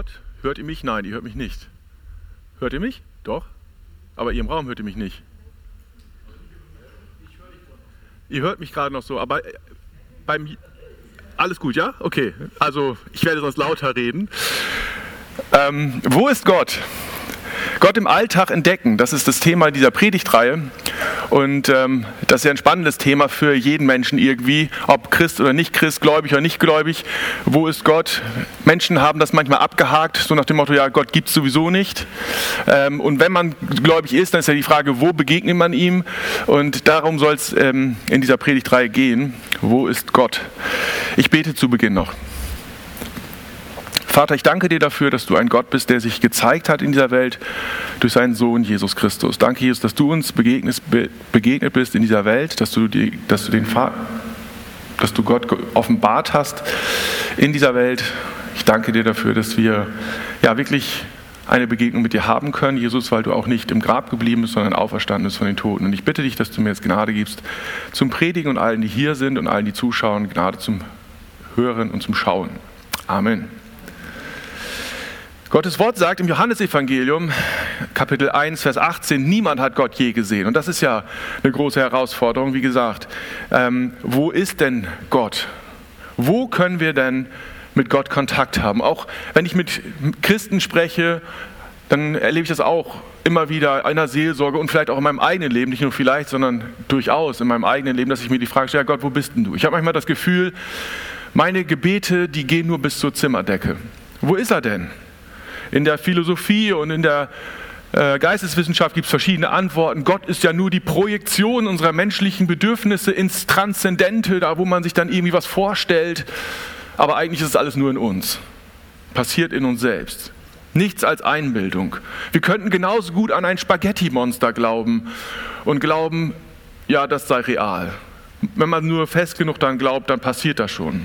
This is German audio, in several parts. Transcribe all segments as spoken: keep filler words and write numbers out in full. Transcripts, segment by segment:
Gott? Hört ihr mich? Nein, ihr hört mich nicht. Hört ihr mich? Doch. Aber ihr im Raum hört ihr mich nicht. Ihr hört mich gerade noch so, aber beim... Alles gut, ja? Okay. Also ich werde sonst lauter reden. Ähm, wo ist Gott? Gott im Alltag entdecken, das ist das Thema dieser Predigtreihe. Und ähm, das ist ja ein spannendes Thema für jeden Menschen irgendwie, ob Christ oder nicht Christ, gläubig oder nicht gläubig. Wo ist Gott? Menschen haben das manchmal abgehakt, so nach dem Motto, ja, Gott gibt es sowieso nicht. Ähm, und wenn man gläubig ist, dann ist ja die Frage, wo begegnet man ihm? Und darum soll es ähm, in dieser Predigtreihe gehen. Wo ist Gott? Ich bete zu Beginn noch. Vater, ich danke dir dafür, dass du ein Gott bist, der sich gezeigt hat in dieser Welt durch seinen Sohn Jesus Christus. Danke, Jesus, dass du uns begegnet, begegnet bist in dieser Welt, dass du, die, dass, du den, dass du Gott offenbart hast in dieser Welt. Ich danke dir dafür, dass wir ja wirklich eine Begegnung mit dir haben können, Jesus, weil du auch nicht im Grab geblieben bist, sondern auferstanden bist von den Toten. Und ich bitte dich, dass du mir jetzt Gnade gibst zum Predigen und allen, die hier sind und allen, die zuschauen, Gnade zum Hören und zum Schauen. Amen. Gottes Wort sagt im Johannesevangelium, Kapitel eins, Vers achtzehn, niemand hat Gott je gesehen. Und das ist ja eine große Herausforderung, wie gesagt. Ähm, wo ist denn Gott? Wo können wir denn mit Gott Kontakt haben? Auch wenn ich mit Christen spreche, dann erlebe ich das auch immer wieder in der Seelsorge und vielleicht auch in meinem eigenen Leben, nicht nur vielleicht, sondern durchaus in meinem eigenen Leben, dass ich mir die Frage stelle, ja Gott, wo bist denn du? Ich habe manchmal das Gefühl, meine Gebete, die gehen nur bis zur Zimmerdecke. Wo ist er denn? In der Philosophie und in der äh, Geisteswissenschaft gibt es verschiedene Antworten. Gott ist ja nur die Projektion unserer menschlichen Bedürfnisse ins Transzendente, da wo man sich dann irgendwie was vorstellt. Aber eigentlich ist es alles nur in uns. Passiert in uns selbst. Nichts als Einbildung. Wir könnten genauso gut an ein Spaghetti-Monster glauben und glauben, ja, das sei real. Wenn man nur fest genug daran glaubt, dann passiert das schon.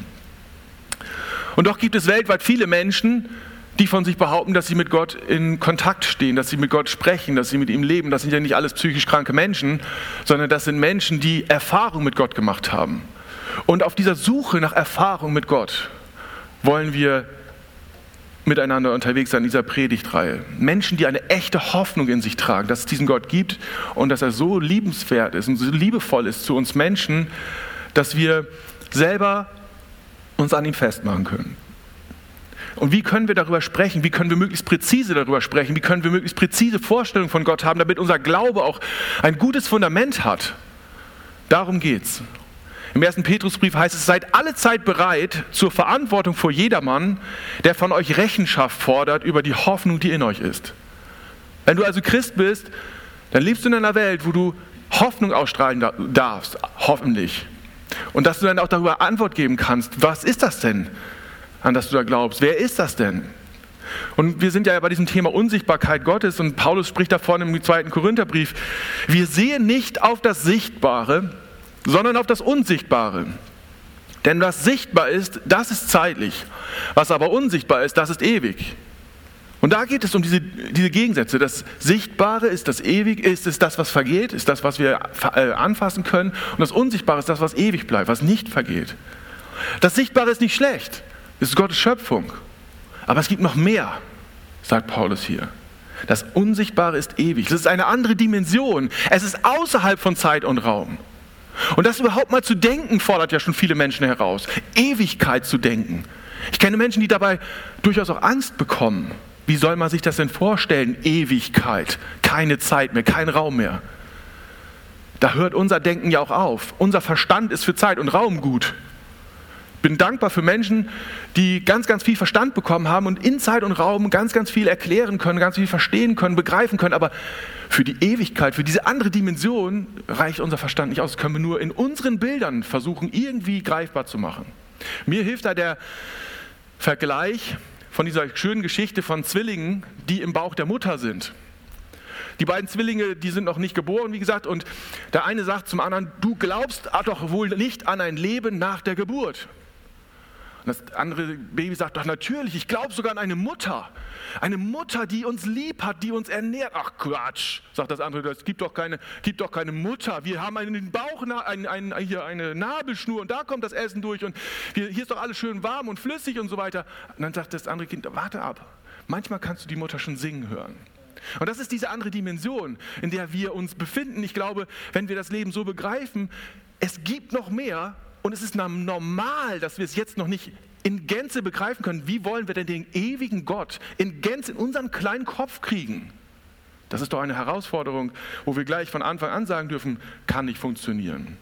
Und doch gibt es weltweit viele Menschen, die von sich behaupten, dass sie mit Gott in Kontakt stehen, dass sie mit Gott sprechen, dass sie mit ihm leben. Das sind ja nicht alles psychisch kranke Menschen, sondern das sind Menschen, die Erfahrung mit Gott gemacht haben. Und auf dieser Suche nach Erfahrung mit Gott wollen wir miteinander unterwegs sein in dieser Predigtreihe. Menschen, die eine echte Hoffnung in sich tragen, dass es diesen Gott gibt und dass er so liebenswert ist und so liebevoll ist zu uns Menschen, dass wir selber uns an ihm festmachen können. Und wie können wir darüber sprechen? Wie können wir möglichst präzise darüber sprechen? Wie können wir möglichst präzise Vorstellungen von Gott haben, damit unser Glaube auch ein gutes Fundament hat? Darum geht's. Im ersten Petrusbrief heißt es, seid alle Zeit bereit zur Verantwortung vor jedermann, der von euch Rechenschaft fordert über die Hoffnung, die in euch ist. Wenn du also Christ bist, dann lebst du in einer Welt, wo du Hoffnung ausstrahlen darfst, hoffentlich. Und dass du dann auch darüber Antwort geben kannst, was ist das denn, an das du da glaubst? Wer ist das denn? Und wir sind ja bei diesem Thema Unsichtbarkeit Gottes und Paulus spricht davon im zweiten Korintherbrief. Wir sehen nicht auf das Sichtbare, sondern auf das Unsichtbare. Denn was sichtbar ist, das ist zeitlich. Was aber unsichtbar ist, das ist ewig. Und da geht es um diese, diese Gegensätze. Das Sichtbare ist das Ewig, ist es das, was vergeht, ist das, was wir anfassen können. Und das Unsichtbare ist das, was ewig bleibt, was nicht vergeht. Das Sichtbare ist nicht schlecht. Es ist Gottes Schöpfung. Aber es gibt noch mehr, sagt Paulus hier. Das Unsichtbare ist ewig. Das ist eine andere Dimension. Es ist außerhalb von Zeit und Raum. Und das überhaupt mal zu denken, fordert ja schon viele Menschen heraus. Ewigkeit zu denken. Ich kenne Menschen, die dabei durchaus auch Angst bekommen. Wie soll man sich das denn vorstellen? Ewigkeit, keine Zeit mehr, kein Raum mehr. Da hört unser Denken ja auch auf. Unser Verstand ist für Zeit und Raum gut. Ich bin dankbar für Menschen, die ganz, ganz viel Verstand bekommen haben und in Zeit und Raum ganz, ganz viel erklären können, ganz viel verstehen können, begreifen können. Aber für die Ewigkeit, für diese andere Dimension reicht unser Verstand nicht aus. Das können wir nur in unseren Bildern versuchen, irgendwie greifbar zu machen. Mir hilft da der Vergleich von dieser schönen Geschichte von Zwillingen, die im Bauch der Mutter sind. Die beiden Zwillinge, die sind noch nicht geboren, wie gesagt, und der eine sagt zum anderen, du glaubst doch wohl nicht an ein Leben nach der Geburt. Und das andere Baby sagt, doch natürlich, ich glaube sogar an eine Mutter. Eine Mutter, die uns lieb hat, die uns ernährt. Ach Quatsch, sagt das andere, es gibt doch keine, gibt doch keine Mutter. Wir haben einen Bauch, ein, ein, hier eine Nabelschnur und da kommt das Essen durch und wir, hier ist doch alles schön warm und flüssig und so weiter. Und dann sagt das andere Kind, warte ab. Manchmal kannst du die Mutter schon singen hören. Und das ist diese andere Dimension, in der wir uns befinden. Ich glaube, wenn wir das Leben so begreifen, es gibt noch mehr und es ist normal, dass wir es jetzt noch nicht in Gänze begreifen können. Wie wollen wir denn den ewigen Gott in Gänze in unseren kleinen Kopf kriegen? Das ist doch eine Herausforderung, wo wir gleich von Anfang an sagen dürfen, kann nicht funktionieren.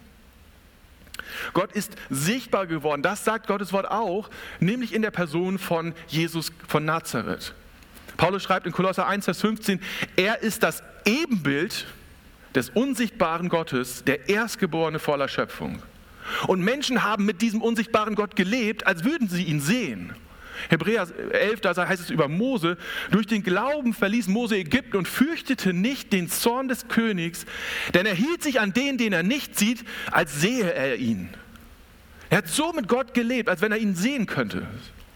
Gott ist sichtbar geworden, das sagt Gottes Wort auch, nämlich in der Person von Jesus von Nazareth. Paulus schreibt in Kolosser eins, Vers fünfzehn, er ist das Ebenbild des unsichtbaren Gottes, der Erstgeborene voller Schöpfung. Und Menschen haben mit diesem unsichtbaren Gott gelebt, als würden sie ihn sehen. Hebräer elf, da heißt es über Mose, durch den Glauben verließ Mose Ägypten und fürchtete nicht den Zorn des Königs, denn er hielt sich an den, den er nicht sieht, als sehe er ihn. Er hat so mit Gott gelebt, als wenn er ihn sehen könnte.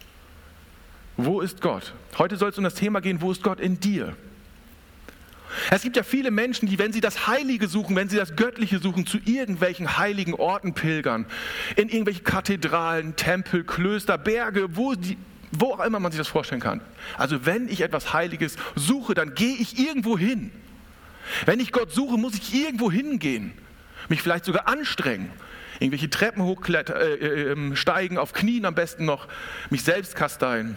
Wo ist Gott? Heute soll es um das Thema gehen, wo ist Gott in dir? Es gibt ja viele Menschen, die, wenn sie das Heilige suchen, wenn sie das Göttliche suchen, zu irgendwelchen heiligen Orten pilgern, in irgendwelche Kathedralen, Tempel, Klöster, Berge, wo, die, wo auch immer man sich das vorstellen kann. Also wenn ich etwas Heiliges suche, dann gehe ich irgendwo hin. Wenn ich Gott suche, muss ich irgendwo hingehen, mich vielleicht sogar anstrengen, irgendwelche Treppen hochsteigen, äh, äh, auf Knien am besten noch, mich selbst kasteien.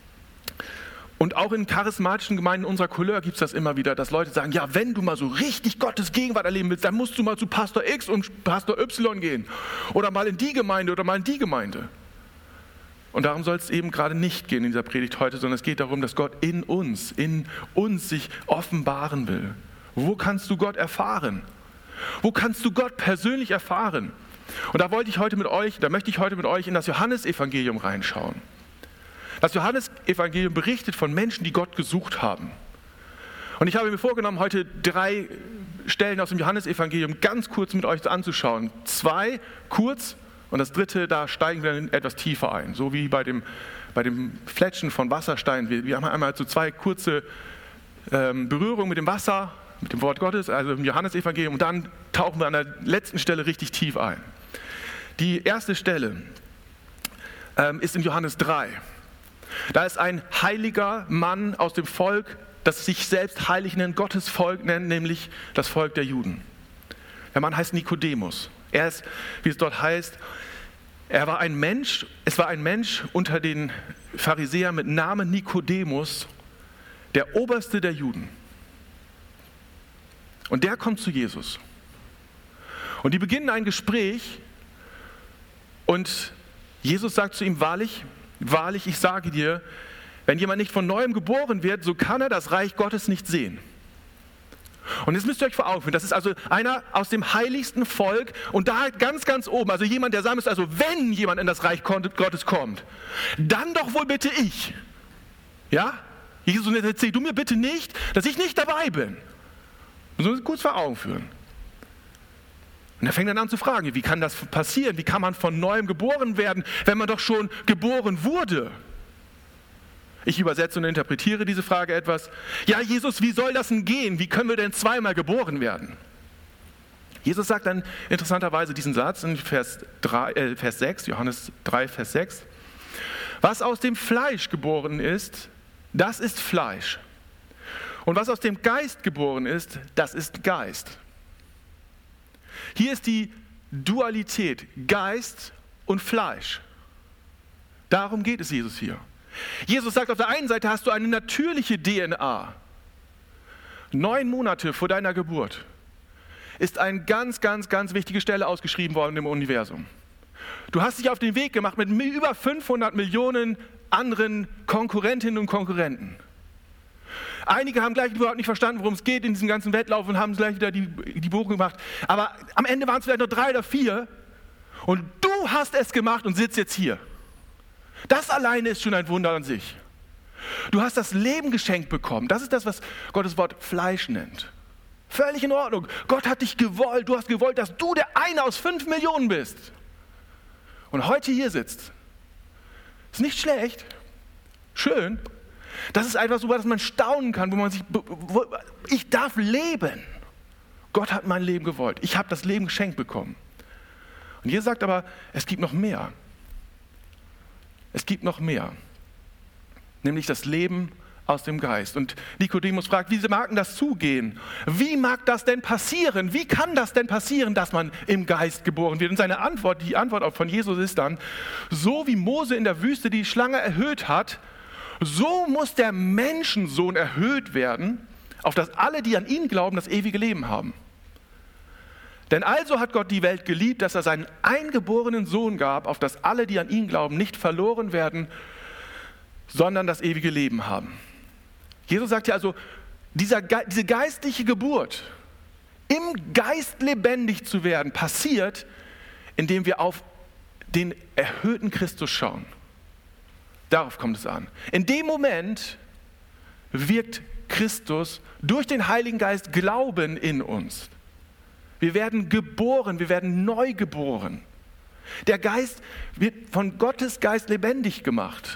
Und auch in charismatischen Gemeinden unserer Couleur gibt es das immer wieder, dass Leute sagen, ja, wenn du mal so richtig Gottes Gegenwart erleben willst, dann musst du mal zu Pastor X und Pastor Y gehen. Oder mal in die Gemeinde oder mal in die Gemeinde. Und darum soll es eben gerade nicht gehen in dieser Predigt heute, sondern es geht darum, dass Gott in uns, in uns sich offenbaren will. Wo kannst du Gott erfahren? Wo kannst du Gott persönlich erfahren? Und da wollte ich heute mit euch, da möchte ich heute mit euch in das Johannesevangelium reinschauen. Das Johannesevangelium berichtet von Menschen, die Gott gesucht haben. Und ich habe mir vorgenommen, heute drei Stellen aus dem Johannesevangelium ganz kurz mit euch anzuschauen. Zwei kurz und das dritte, da steigen wir dann etwas tiefer ein. So wie bei dem, bei dem Fletschen von Wassersteinen. Wir, wir haben einmal so zwei kurze ähm, Berührungen mit dem Wasser, mit dem Wort Gottes, also im Johannesevangelium. Und dann tauchen wir an der letzten Stelle richtig tief ein. Die erste Stelle ähm, ist in Johannes drei. Da ist ein heiliger Mann aus dem Volk, das sich selbst heilig nennt, Gottes Volk nennt, nämlich das Volk der Juden. Der Mann heißt Nikodemus. Er ist, wie es dort heißt, er war ein Mensch, es war ein Mensch unter den Pharisäern mit Namen Nikodemus, der Oberste der Juden. Und der kommt zu Jesus. Und die beginnen ein Gespräch und Jesus sagt zu ihm, wahrlich, Wahrlich, ich sage dir, wenn jemand nicht von Neuem geboren wird, so kann er das Reich Gottes nicht sehen. Und jetzt müsst ihr euch vor Augen führen, das ist also einer aus dem heiligsten Volk und da ganz, ganz oben, also jemand, der sagen müsste, also wenn jemand in das Reich Gottes kommt, dann doch wohl bitte ich. Ja? Jesus, erzähl du mir bitte nicht, dass ich nicht dabei bin. Müssen wir uns kurz vor Augen führen. Und er fängt dann an zu fragen, wie kann das passieren? Wie kann man von Neuem geboren werden, wenn man doch schon geboren wurde? Ich übersetze und interpretiere diese Frage etwas. Ja, Jesus, wie soll das denn gehen? Wie können wir denn zweimal geboren werden? Jesus sagt dann interessanterweise diesen Satz in Vers, drei, äh, Vers sechs, Johannes drei, Vers sechs. Was aus dem Fleisch geboren ist, das ist Fleisch. Und was aus dem Geist geboren ist, das ist Geist. Hier ist die Dualität, Geist und Fleisch. Darum geht es Jesus hier. Jesus sagt, auf der einen Seite hast du eine natürliche D N A. Neun Monate vor deiner Geburt ist eine ganz, ganz, ganz wichtige Stelle ausgeschrieben worden im Universum. Du hast dich auf den Weg gemacht mit über fünfhundert Millionen anderen Konkurrentinnen und Konkurrenten. Einige haben gleich überhaupt nicht verstanden, worum es geht in diesem ganzen Wettlauf und haben gleich wieder die, die Buchung gemacht. Aber am Ende waren es vielleicht nur drei oder vier und du hast es gemacht und sitzt jetzt hier. Das alleine ist schon ein Wunder an sich. Du hast das Leben geschenkt bekommen. Das ist das, was Gottes Wort Fleisch nennt. Völlig in Ordnung. Gott hat dich gewollt. Du hast gewollt, dass du der eine aus fünf Millionen bist. Und heute hier sitzt. Ist nicht schlecht. Schön. Das ist etwas, über das man staunen kann, wo man sich, wo, ich darf leben. Gott hat mein Leben gewollt. Ich habe das Leben geschenkt bekommen. Und Jesus sagt aber, es gibt noch mehr. Es gibt noch mehr. Nämlich das Leben aus dem Geist. Und Nikodemus fragt, wie mag denn das zugehen? Wie mag das denn passieren? Wie kann das denn passieren, dass man im Geist geboren wird? Und seine Antwort, die Antwort auch von Jesus ist dann, so wie Mose in der Wüste die Schlange erhöht hat, so muss der Menschensohn erhöht werden, auf dass alle, die an ihn glauben, das ewige Leben haben. Denn also hat Gott die Welt geliebt, dass er seinen eingeborenen Sohn gab, auf dass alle, die an ihn glauben, nicht verloren werden, sondern das ewige Leben haben. Jesus sagt ja also, dieser, diese geistliche Geburt, im Geist lebendig zu werden, passiert, indem wir auf den erhöhten Christus schauen. Darauf kommt es an. In dem Moment wirkt Christus durch den Heiligen Geist Glauben in uns. Wir werden geboren, wir werden neu geboren. Der Geist wird von Gottes Geist lebendig gemacht.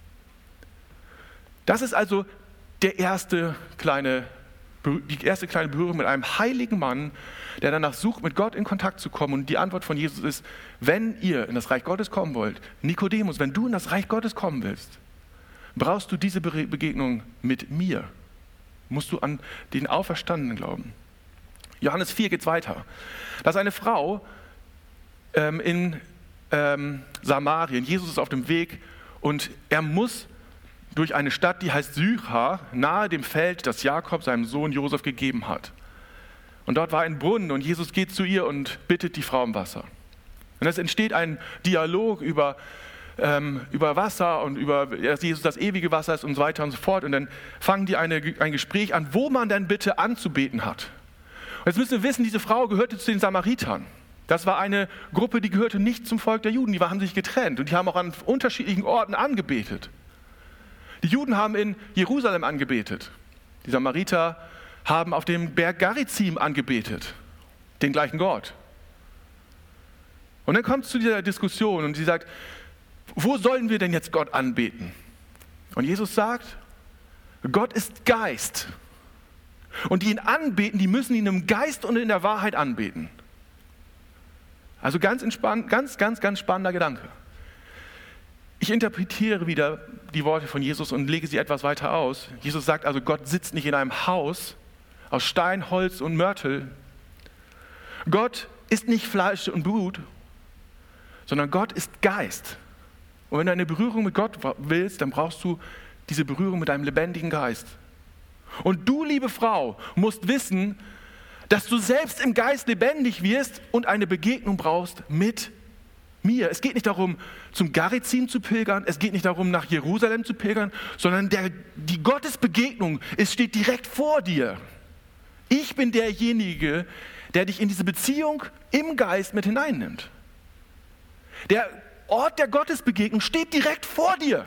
Das ist also der erste kleine, die erste kleine Berührung mit einem heiligen Mann, der danach sucht, mit Gott in Kontakt zu kommen. Und die Antwort von Jesus ist, wenn ihr in das Reich Gottes kommen wollt, Nikodemus, wenn du in das Reich Gottes kommen willst, brauchst du diese Begegnung mit mir. Musst du an den Auferstandenen glauben. Johannes vier geht es weiter. Da ist eine Frau ähm, in ähm, Samarien. Jesus ist auf dem Weg und er muss durch eine Stadt, die heißt Sychar, nahe dem Feld, das Jakob seinem Sohn Josef gegeben hat. Und dort war ein Brunnen und Jesus geht zu ihr und bittet die Frau um Wasser. Und es entsteht ein Dialog über, ähm, über Wasser und über, dass Jesus das ewige Wasser ist und so weiter und so fort. Und dann fangen die eine, ein Gespräch an, wo man denn bitte anzubeten hat. Und jetzt müssen wir wissen, diese Frau gehörte zu den Samaritern. Das war eine Gruppe, die gehörte nicht zum Volk der Juden. Die haben sich getrennt und die haben auch an unterschiedlichen Orten angebetet. Die Juden haben in Jerusalem angebetet. Die Samariter haben auf dem Berg Garizim angebetet, den gleichen Gott. Und dann kommt es zu dieser Diskussion und sie sagt, wo sollen wir denn jetzt Gott anbeten? Und Jesus sagt, Gott ist Geist. Und die ihn anbeten, die müssen ihn im Geist und in der Wahrheit anbeten. Also ganz entspannt, ganz, ganz, ganz spannender Gedanke. Ich interpretiere wieder die Worte von Jesus und lege sie etwas weiter aus. Jesus sagt also, Gott sitzt nicht in einem Haus aus Stein, Holz und Mörtel. Gott ist nicht Fleisch und Blut, sondern Gott ist Geist. Und wenn du eine Berührung mit Gott willst, dann brauchst du diese Berührung mit einem lebendigen Geist. Und du, liebe Frau, musst wissen, dass du selbst im Geist lebendig wirst und eine Begegnung brauchst mit mir. Es geht nicht darum, zum Garizim zu pilgern, es geht nicht darum, nach Jerusalem zu pilgern, sondern der, die Gottesbegegnung, es steht direkt vor dir. Ich bin derjenige, der dich in diese Beziehung im Geist mit hineinnimmt. Der Ort der Gottesbegegnung steht direkt vor dir.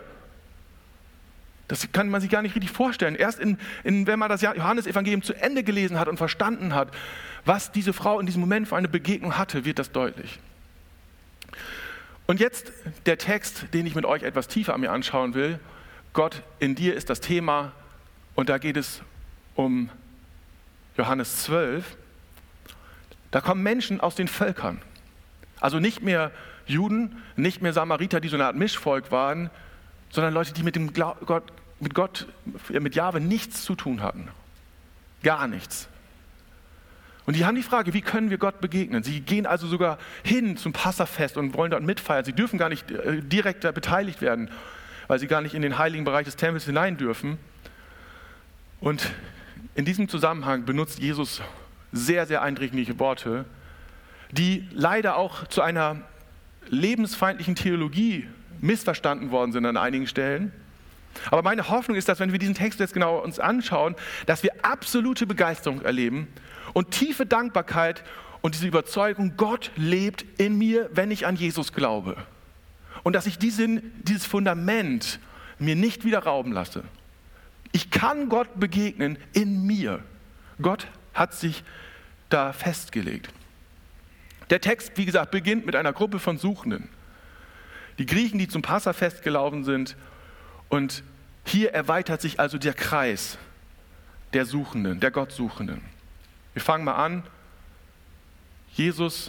Das kann man sich gar nicht richtig vorstellen. Erst in, in, wenn man das Johannesevangelium zu Ende gelesen hat und verstanden hat, was diese Frau in diesem Moment für eine Begegnung hatte, wird das deutlich. Und jetzt der Text, den ich mit euch etwas tiefer an mir anschauen will. Gott in dir ist das Thema und da geht es um Johannes zwölf. Da kommen Menschen aus den Völkern. Also nicht mehr Juden, nicht mehr Samariter, die so eine Art Mischvolk waren, sondern Leute, die mit dem Gott, mit Gott, mit Jahwe nichts zu tun hatten. Gar nichts. Und die haben die Frage, wie können wir Gott begegnen? Sie gehen also sogar hin zum Passafest und wollen dort mitfeiern. Sie dürfen gar nicht direkt da beteiligt werden, weil sie gar nicht in den heiligen Bereich des Tempels hinein dürfen. Und in diesem Zusammenhang benutzt Jesus sehr, sehr eindringliche Worte, die leider auch zu einer lebensfeindlichen Theologie missverstanden worden sind an einigen Stellen. Aber meine Hoffnung ist, dass wenn wir diesen Text jetzt genau uns anschauen, dass wir absolute Begeisterung erleben und tiefe Dankbarkeit und diese Überzeugung, Gott lebt in mir, wenn ich an Jesus glaube. Und dass ich diesen, dieses Fundament mir nicht wieder rauben lasse. Ich kann Gott begegnen in mir. Gott hat sich da festgelegt. Der Text, wie gesagt, beginnt mit einer Gruppe von Suchenden. Die Griechen, die zum Passafest gelaufen sind. Und hier erweitert sich also der Kreis der Suchenden, der Gottsuchenden. Wir fangen mal an. Jesus,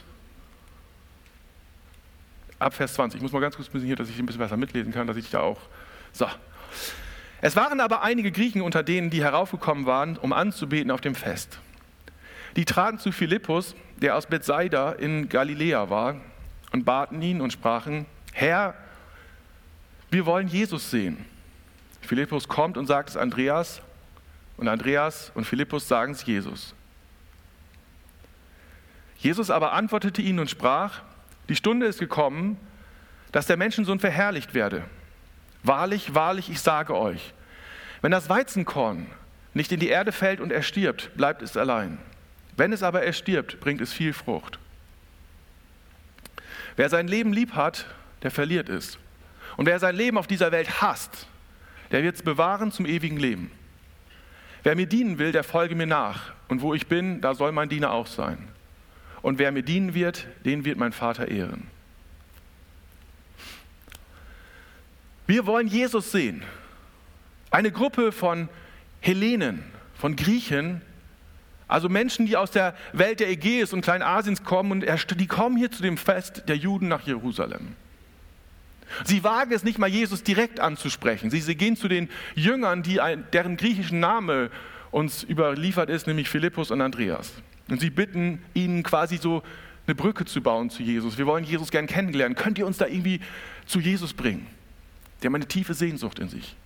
ab Vers zwanzig. Ich muss mal ganz kurz ein bisschen hier, dass ich ein bisschen besser mitlesen kann, dass ich da auch... So. Es waren aber einige Griechen unter denen, die heraufgekommen waren, um anzubeten auf dem Fest. Die traten zu Philippus, der aus Bethsaida in Galiläa war, und baten ihn und sprachen: Herr, wir wollen Jesus sehen. Philippus kommt und sagt es Andreas, und Andreas und Philippus sagen es Jesus. Jesus aber antwortete ihnen und sprach: Die Stunde ist gekommen, dass der Menschensohn verherrlicht werde. Wahrlich, wahrlich, ich sage euch, wenn das Weizenkorn nicht in die Erde fällt und erstirbt, bleibt es allein. Wenn es aber erstirbt, bringt es viel Frucht. Wer sein Leben lieb hat, der verliert es. Und wer sein Leben auf dieser Welt hasst, der wird es bewahren zum ewigen Leben. Wer mir dienen will, der folge mir nach. Und wo ich bin, da soll mein Diener auch sein. Und wer mir dienen wird, den wird mein Vater ehren. Wir wollen Jesus sehen. Eine Gruppe von Hellenen, von Griechen, also Menschen, die aus der Welt der Ägäis und Kleinasiens kommen, und die kommen hier zu dem Fest der Juden nach Jerusalem. Sie wagen es nicht mal, Jesus direkt anzusprechen. Sie, sie gehen zu den Jüngern, die, deren griechischen Name uns überliefert ist, nämlich Philippus und Andreas. Und sie bitten ihnen quasi so eine Brücke zu bauen zu Jesus. Wir wollen Jesus gern kennenlernen. Könnt ihr uns da irgendwie zu Jesus bringen? Die haben eine tiefe Sehnsucht in sich.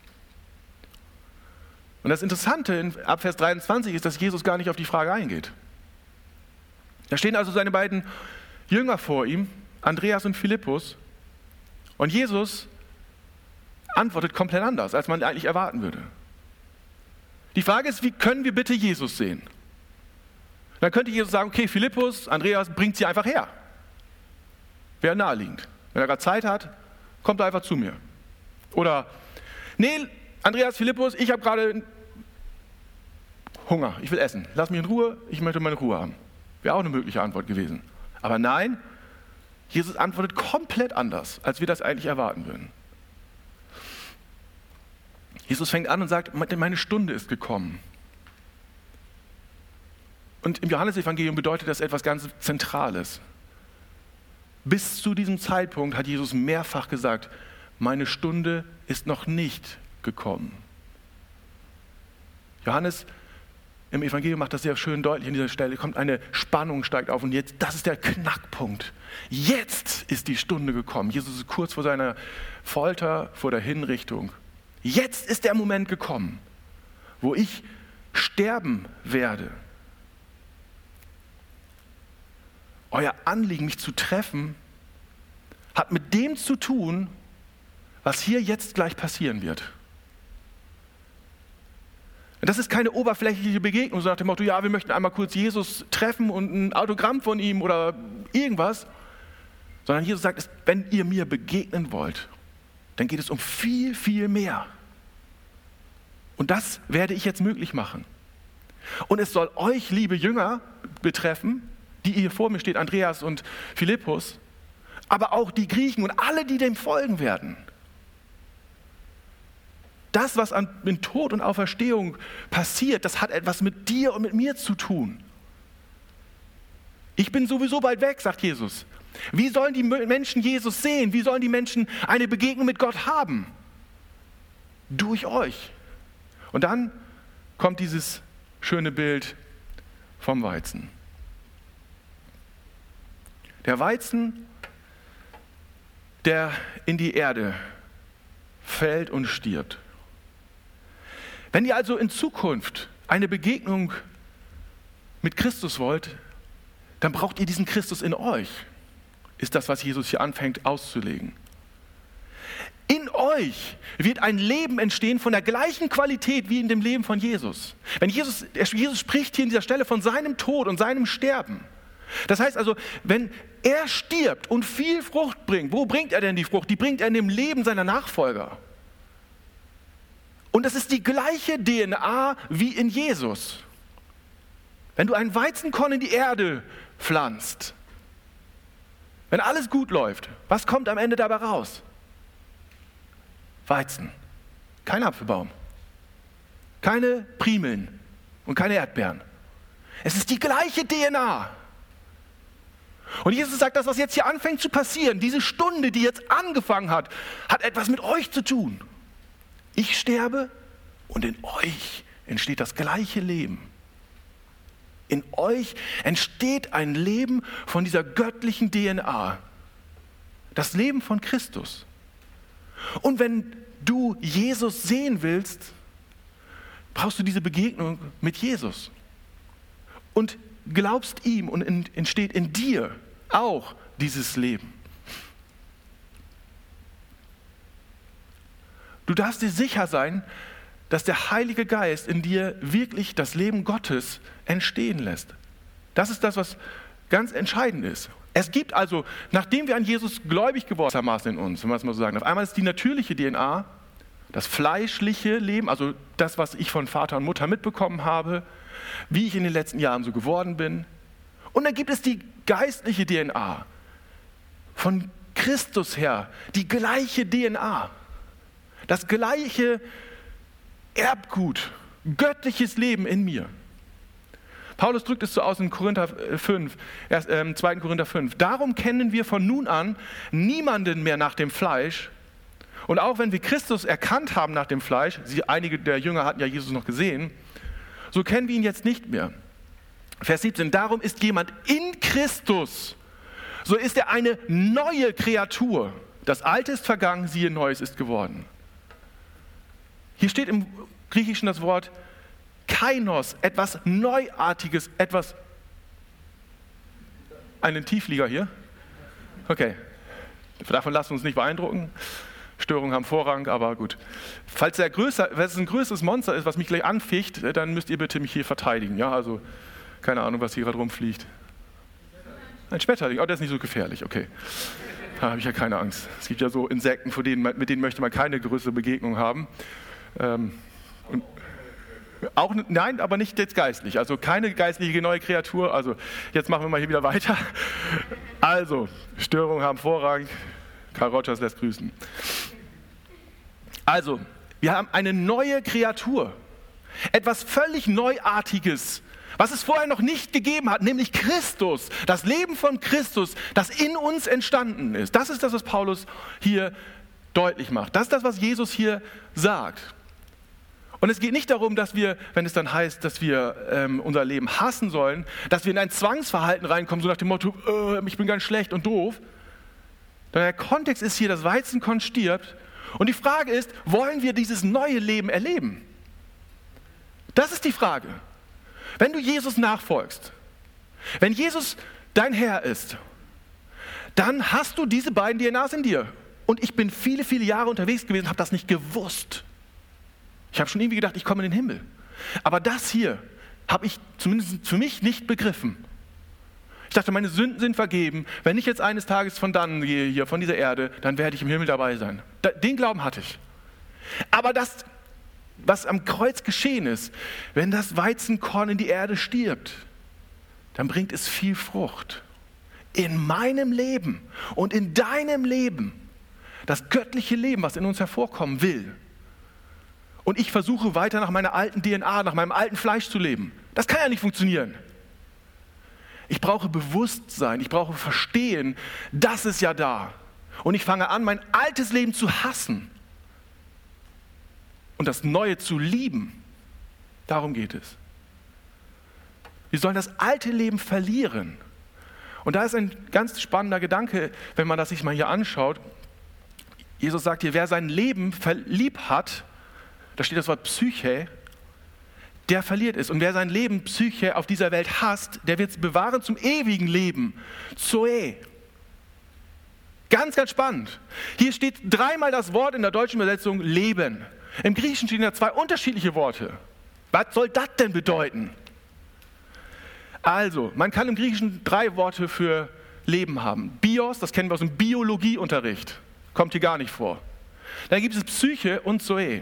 Und das Interessante in ab Vers dreiundzwanzig ist, dass Jesus gar nicht auf die Frage eingeht. Da stehen also seine beiden Jünger vor ihm, Andreas und Philippus, und Jesus antwortet komplett anders, als man eigentlich erwarten würde. Die Frage ist, wie können wir bitte Jesus sehen? Dann könnte Jesus sagen, okay, Philippus, Andreas, bringt sie einfach her. Wäre naheliegend. Wenn er gerade Zeit hat, kommt er einfach zu mir. Oder, nee, Andreas, Philippus, ich habe gerade Hunger, ich will essen. Lass mich in Ruhe, ich möchte meine Ruhe haben. Wäre auch eine mögliche Antwort gewesen. Aber nein, Jesus antwortet komplett anders, als wir das eigentlich erwarten würden. Jesus fängt an und sagt, meine Stunde ist gekommen. Und im Johannesevangelium bedeutet das etwas ganz Zentrales. Bis zu diesem Zeitpunkt hat Jesus mehrfach gesagt, meine Stunde ist noch nicht gekommen. Johannes im Evangelium macht das sehr schön deutlich an dieser Stelle. Kommt eine Spannung, steigt auf und jetzt, das ist der Knackpunkt. Jetzt ist die Stunde gekommen. Jesus ist kurz vor seiner Folter, vor der Hinrichtung. Jetzt ist der Moment gekommen, wo ich sterben werde. Euer Anliegen, mich zu treffen, hat mit dem zu tun, was hier jetzt gleich passieren wird. Das ist keine oberflächliche Begegnung, so nach dem Motto, ja, wir möchten einmal kurz Jesus treffen und ein Autogramm von ihm oder irgendwas, sondern Jesus sagt, wenn ihr mir begegnen wollt, dann geht es um viel, viel mehr. Und das werde ich jetzt möglich machen. Und es soll euch, liebe Jünger, betreffen, die hier vor mir steht, Andreas und Philippus, aber auch die Griechen und alle, die dem folgen werden. Das, was an in Tod und Auferstehung passiert, das hat etwas mit dir und mit mir zu tun. Ich bin sowieso bald weg, sagt Jesus. Wie sollen die Menschen Jesus sehen? Wie sollen die Menschen eine Begegnung mit Gott haben? Durch euch. Und dann kommt dieses schöne Bild vom Weizen. Der Weizen, der in die Erde fällt und stirbt. Wenn ihr also in Zukunft eine Begegnung mit Christus wollt, dann braucht ihr diesen Christus in euch, ist das, was Jesus hier anfängt auszulegen. In euch wird ein Leben entstehen von der gleichen Qualität wie in dem Leben von Jesus. Wenn Jesus, Jesus spricht hier an dieser Stelle von seinem Tod und seinem Sterben. Das heißt also, wenn er stirbt und viel Frucht bringt, wo bringt er denn die Frucht? Die bringt er in dem Leben seiner Nachfolger. Und das ist die gleiche D N A wie in Jesus. Wenn du ein Weizenkorn in die Erde pflanzt, wenn alles gut läuft, was kommt am Ende dabei raus? Weizen. Kein Apfelbaum. Keine Primeln und keine Erdbeeren. Es ist die gleiche D N A. Und Jesus sagt, das, was jetzt hier anfängt zu passieren, diese Stunde, die jetzt angefangen hat, hat etwas mit euch zu tun. Ich sterbe Und in euch entsteht das gleiche Leben. In euch entsteht ein Leben von dieser göttlichen D N A. Das Leben von Christus. Und wenn du Jesus sehen willst, brauchst du diese Begegnung mit Jesus. Und glaubst ihm und entsteht in dir auch dieses Leben. Du darfst dir sicher sein, dass der Heilige Geist in dir wirklich das Leben Gottes entstehen lässt. Das ist das, was ganz entscheidend ist. Es gibt also, nachdem wir an Jesus gläubig geworden sind in uns, wenn wir es mal so sagen, auf einmal ist die natürliche D N A, das fleischliche Leben, also das, was ich von Vater und Mutter mitbekommen habe, wie ich in den letzten Jahren so geworden bin. Und dann gibt es die geistliche D N A, von Christus her, die gleiche D N A, das gleiche Erbgut, göttliches Leben in mir. Paulus drückt es so aus in Korinther fünf, erst, äh, zweiten Korinther fünf. Darum kennen wir von nun an niemanden mehr nach dem Fleisch. Und auch wenn wir Christus erkannt haben nach dem Fleisch, sie, einige der Jünger hatten ja Jesus noch gesehen, so kennen wir ihn jetzt nicht mehr. Vers siebzehn, darum ist jemand in Christus, so ist er eine neue Kreatur. Das Alte ist vergangen, siehe, Neues ist geworden. Hier steht im Griechischen das Wort Kainos, etwas Neuartiges, etwas... Einen Tieflieger hier? Okay, davon lassen wir uns nicht beeindrucken. Störungen haben Vorrang, aber gut. Falls er größer, wenn es ein größeres Monster ist, was mich gleich anficht, dann müsst ihr bitte mich hier verteidigen. Ja, also keine Ahnung, was hier gerade rumfliegt. Ein Schmetterling, oh, der ist nicht so gefährlich, okay. Da habe ich ja keine Angst. Es gibt ja so Insekten, vor denen, mit denen möchte man keine größere Begegnung haben. Ähm, und auch, nein, aber nicht jetzt geistlich. Also keine geistliche neue Kreatur. Also jetzt machen wir mal hier wieder weiter. Also, Störungen haben Vorrang. Karl Rogers lässt grüßen. Also, wir haben eine neue Kreatur. Etwas völlig Neuartiges, was es vorher noch nicht gegeben hat, nämlich Christus. Das Leben von Christus, das in uns entstanden ist. Das ist das, was Paulus hier deutlich macht. Das ist das, was Jesus hier sagt. Und es geht nicht darum, dass wir, wenn es dann heißt, dass wir ähm, unser Leben hassen sollen, dass wir in ein Zwangsverhalten reinkommen, so nach dem Motto, äh, ich bin ganz schlecht und doof. Der Kontext ist hier, das Weizenkorn stirbt. Und die Frage ist, wollen wir dieses neue Leben erleben? Das ist die Frage. Wenn du Jesus nachfolgst, wenn Jesus dein Herr ist, dann hast du diese beiden D N As in dir. Und ich bin viele, viele Jahre unterwegs gewesen, habe das nicht gewusst. Ich habe schon irgendwie gedacht, ich komme in den Himmel. Aber das hier habe ich zumindest für mich nicht begriffen. Ich dachte, meine Sünden sind vergeben. Wenn ich jetzt eines Tages von dann gehe, hier von dieser Erde, dann werde ich im Himmel dabei sein. Den Glauben hatte ich. Aber das, was am Kreuz geschehen ist, wenn das Weizenkorn in die Erde stirbt, dann bringt es viel Frucht. In meinem Leben und in deinem Leben, das göttliche Leben, was in uns hervorkommen will. Und ich versuche weiter nach meiner alten D N A, nach meinem alten Fleisch zu leben. Das kann ja nicht funktionieren. Ich brauche Bewusstsein, ich brauche Verstehen, das ist ja da. Und ich fange an, mein altes Leben zu hassen und das Neue zu lieben. Darum geht es. Wir sollen das alte Leben verlieren. Und da ist ein ganz spannender Gedanke, wenn man das sich mal hier anschaut. Jesus sagt hier, wer sein Leben lieb hat, da steht das Wort Psyche, der verliert es. Und wer sein Leben, Psyche, auf dieser Welt hasst, der wird es bewahren zum ewigen Leben. Zoe. Ganz, ganz spannend. Hier steht dreimal das Wort in der deutschen Übersetzung Leben. Im Griechischen stehen ja zwei unterschiedliche Worte. Was soll das denn bedeuten? Also, man kann im Griechischen drei Worte für Leben haben. Bios, das kennen wir aus dem Biologieunterricht. Kommt hier gar nicht vor. Dann gibt es Psyche und Zoe.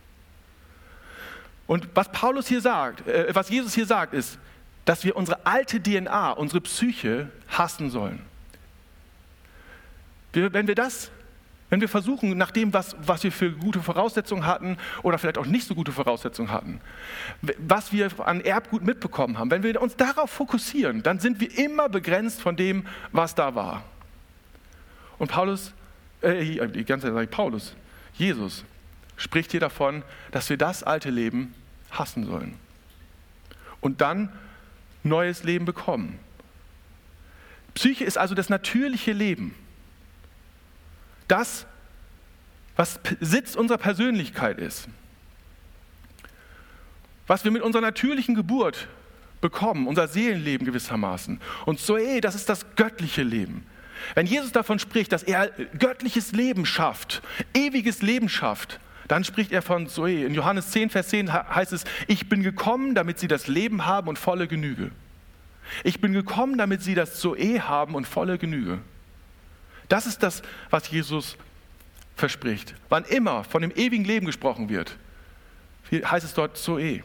Und was Paulus hier sagt, äh, was Jesus hier sagt, ist, dass wir unsere alte D N A, unsere Psyche hassen sollen. Wir, wenn wir das, wenn wir versuchen, nach dem, was, was wir für gute Voraussetzungen hatten oder vielleicht auch nicht so gute Voraussetzungen hatten, was wir an Erbgut mitbekommen haben, wenn wir uns darauf fokussieren, dann sind wir immer begrenzt von dem, was da war. Und Paulus, äh, die ganze Zeit sage ich Paulus, Jesus spricht hier davon, dass wir das alte Leben hassen sollen und dann neues Leben bekommen. Psyche ist also das natürliche Leben. Das, was Sitz unserer Persönlichkeit ist. Was wir mit unserer natürlichen Geburt bekommen, unser Seelenleben gewissermaßen. Und Zoe, das ist das göttliche Leben. Wenn Jesus davon spricht, dass er göttliches Leben schafft, ewiges Leben schafft, dann spricht er von Zoe. In Johannes zehn, Vers zehn heißt es, ich bin gekommen, damit sie das Leben haben und volle Genüge. Ich bin gekommen, damit sie das Zoe haben und volle Genüge. Das ist das, was Jesus verspricht. Wann immer von dem ewigen Leben gesprochen wird, heißt es dort Zoe.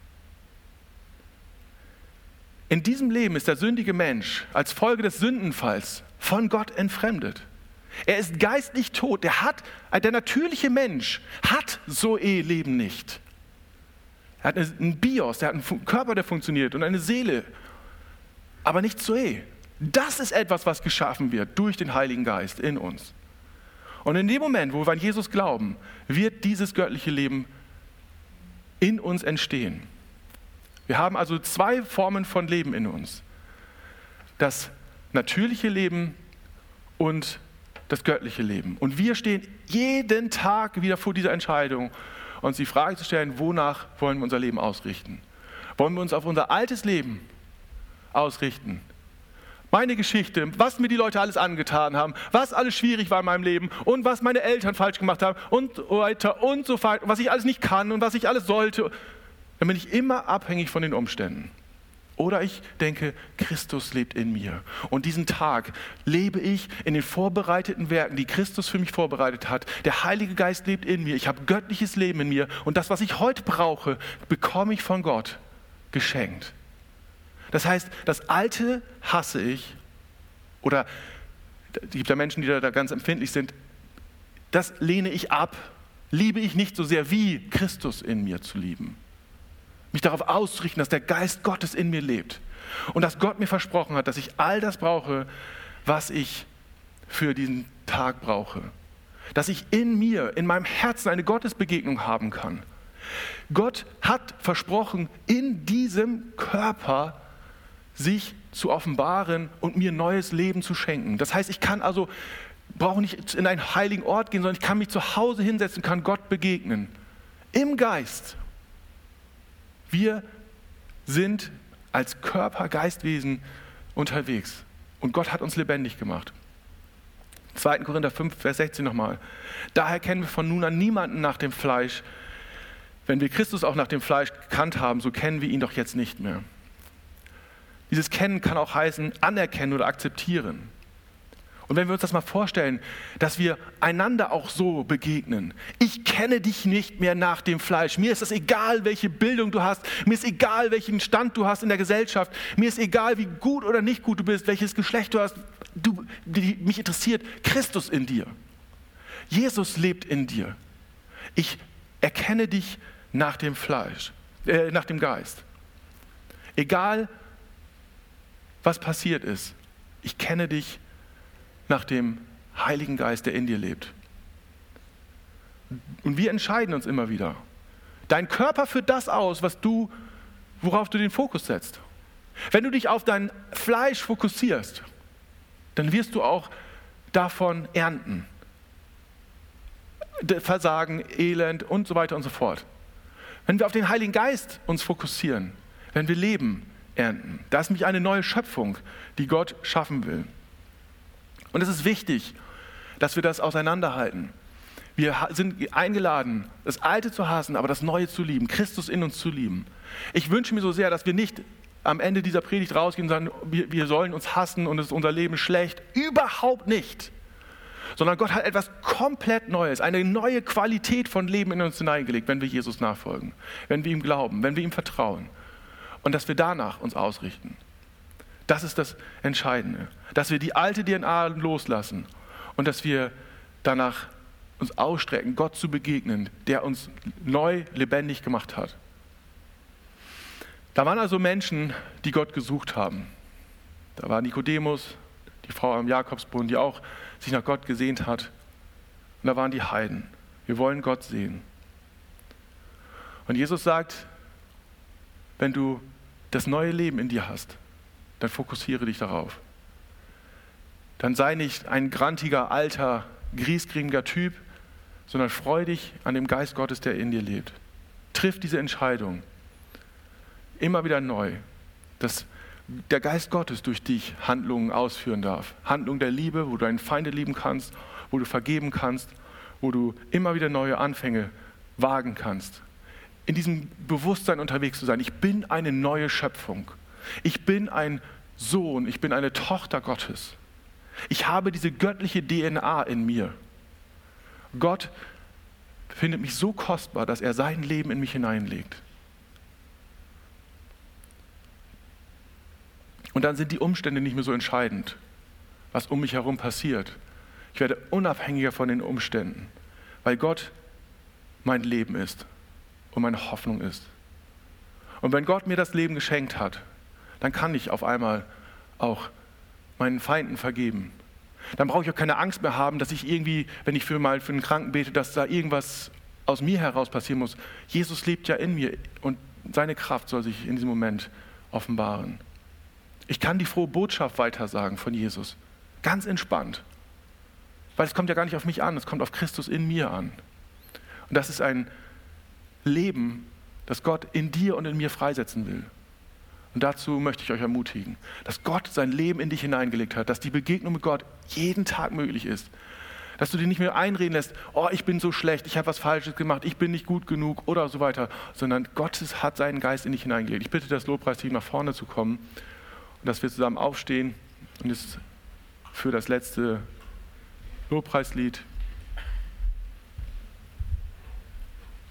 In diesem Leben ist der sündige Mensch als Folge des Sündenfalls von Gott entfremdet. Er ist geistlich tot. Der, hat, der natürliche Mensch hat Zoe-Leben nicht. Er hat einen Bios, der hat einen Körper, der funktioniert und eine Seele, aber nicht Zoe. Das ist etwas, was geschaffen wird durch den Heiligen Geist in uns. Und in dem Moment, wo wir an Jesus glauben, wird dieses göttliche Leben in uns entstehen. Wir haben also zwei Formen von Leben in uns. Das natürliche Leben und das göttliche Leben. Und wir stehen jeden Tag wieder vor dieser Entscheidung, uns die Frage zu stellen, wonach wollen wir unser Leben ausrichten? Wollen wir uns auf unser altes Leben ausrichten? Meine Geschichte, was mir die Leute alles angetan haben, was alles schwierig war in meinem Leben und was meine Eltern falsch gemacht haben und so weiter und so fort, was ich alles nicht kann und was ich alles sollte, dann bin ich immer abhängig von den Umständen. Oder ich denke, Christus lebt in mir. Und diesen Tag lebe ich in den vorbereiteten Werken, die Christus für mich vorbereitet hat. Der Heilige Geist lebt in mir. Ich habe göttliches Leben in mir. Und das, was ich heute brauche, bekomme ich von Gott geschenkt. Das heißt, das Alte hasse ich. Oder es gibt ja Menschen, die da, da ganz empfindlich sind. Das lehne ich ab. Liebe ich nicht so sehr, wie Christus in mir zu lieben. Mich darauf auszurichten, dass der Geist Gottes in mir lebt und dass Gott mir versprochen hat, dass ich all das brauche, was ich für diesen Tag brauche. Dass ich in mir, in meinem Herzen eine Gottesbegegnung haben kann. Gott hat versprochen, in diesem Körper sich zu offenbaren und mir neues Leben zu schenken. Das heißt, ich kann also, brauche nicht in einen heiligen Ort gehen, sondern ich kann mich zu Hause hinsetzen und kann Gott begegnen. Im Geist. Wir sind als Körper, Geistwesen unterwegs. Und Gott hat uns lebendig gemacht. zweiter Korinther fünf, Vers sechzehn nochmal. Daher kennen wir von nun an niemanden nach dem Fleisch. Wenn wir Christus auch nach dem Fleisch gekannt haben, so kennen wir ihn doch jetzt nicht mehr. Dieses Kennen kann auch heißen, anerkennen oder akzeptieren. Und wenn wir uns das mal vorstellen, dass wir einander auch so begegnen. Ich kenne dich nicht mehr nach dem Fleisch. Mir ist es egal, welche Bildung du hast. Mir ist egal, welchen Stand du hast in der Gesellschaft. Mir ist egal, wie gut oder nicht gut du bist, welches Geschlecht du hast. Du, die, mich interessiert Christus in dir. Jesus lebt in dir. Ich erkenne dich nach dem Fleisch, äh, nach dem Geist. Egal, was passiert ist, ich kenne dich nach dem Heiligen Geist, der in dir lebt. Und wir entscheiden uns immer wieder. Dein Körper führt das aus, was du, worauf du den Fokus setzt. Wenn du dich auf dein Fleisch fokussierst, dann wirst du auch davon ernten. Versagen, Elend und so weiter und so fort. Wenn wir auf den Heiligen Geist uns fokussieren, wenn wir Leben ernten, da ist nämlich eine neue Schöpfung, die Gott schaffen will. Und es ist wichtig, dass wir das auseinanderhalten. Wir sind eingeladen, das Alte zu hassen, aber das Neue zu lieben, Christus in uns zu lieben. Ich wünsche mir so sehr, dass wir nicht am Ende dieser Predigt rausgehen und sagen, wir, wir sollen uns hassen und es ist unser Leben schlecht. Überhaupt nicht. Sondern Gott hat etwas komplett Neues, eine neue Qualität von Leben in uns hineingelegt, wenn wir Jesus nachfolgen, wenn wir ihm glauben, wenn wir ihm vertrauen. Und dass wir danach uns ausrichten. Das ist das Entscheidende. Dass wir die alte D N A loslassen und dass wir danach uns ausstrecken, Gott zu begegnen, der uns neu lebendig gemacht hat. Da waren also Menschen, die Gott gesucht haben. Da war Nikodemus, die Frau am Jakobsbrunnen, die auch sich nach Gott gesehnt hat. Und da waren die Heiden. Wir wollen Gott sehen. Und Jesus sagt, wenn du das neue Leben in dir hast, dann fokussiere dich darauf. Dann sei nicht ein grantiger, alter, griesgrämiger Typ, sondern freu dich an dem Geist Gottes, der in dir lebt. Triff diese Entscheidung immer wieder neu, dass der Geist Gottes durch dich Handlungen ausführen darf. Handlungen der Liebe, wo du deinen Feinde lieben kannst, wo du vergeben kannst, wo du immer wieder neue Anfänge wagen kannst. In diesem Bewusstsein unterwegs zu sein, ich bin eine neue Schöpfung. Ich bin ein Sohn, ich bin eine Tochter Gottes. Ich habe diese göttliche D N A in mir. Gott findet mich so kostbar, dass er sein Leben in mich hineinlegt. Und dann sind die Umstände nicht mehr so entscheidend, was um mich herum passiert. Ich werde unabhängiger von den Umständen, weil Gott mein Leben ist und meine Hoffnung ist. Und wenn Gott mir das Leben geschenkt hat, dann kann ich auf einmal auch meinen Feinden vergeben. Dann brauche ich auch keine Angst mehr haben, dass ich irgendwie, wenn ich für mal für einen Kranken bete, dass da irgendwas aus mir heraus passieren muss. Jesus lebt ja in mir und seine Kraft soll sich in diesem Moment offenbaren. Ich kann die frohe Botschaft weitersagen von Jesus. Ganz entspannt. Weil es kommt ja gar nicht auf mich an, es kommt auf Christus in mir an. Und das ist ein Leben, das Gott in dir und in mir freisetzen will. Und dazu möchte ich euch ermutigen, dass Gott sein Leben in dich hineingelegt hat, dass die Begegnung mit Gott jeden Tag möglich ist. Dass du dir nicht mehr einreden lässt, oh, ich bin so schlecht, ich habe was Falsches gemacht, ich bin nicht gut genug oder so weiter, sondern Gott hat seinen Geist in dich hineingelegt. Ich bitte das Lobpreisteam nach vorne zu kommen und dass wir zusammen aufstehen und jetzt für das letzte Lobpreislied